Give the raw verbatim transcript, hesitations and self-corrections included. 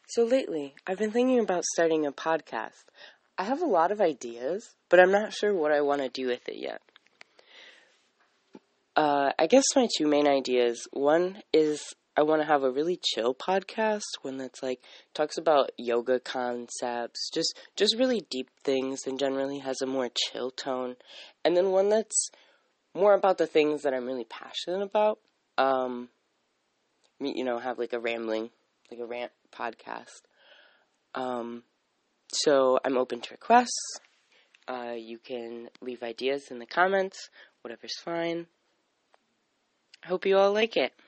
So lately, I've been thinking about starting a podcast. I have a lot of ideas, but I'm not sure what I want to do with it yet. Uh, I guess my two main ideas, one is I want to have a really chill podcast, one that's like, talks about yoga concepts, just, just really deep things and generally has a more chill tone. And then one that's more about the things that I'm really passionate about. Um, you know, have like a rambling, like a rant podcast. Um, so I'm open to requests. Uh, you can leave ideas in the comments. Whatever's fine. I hope you all like it.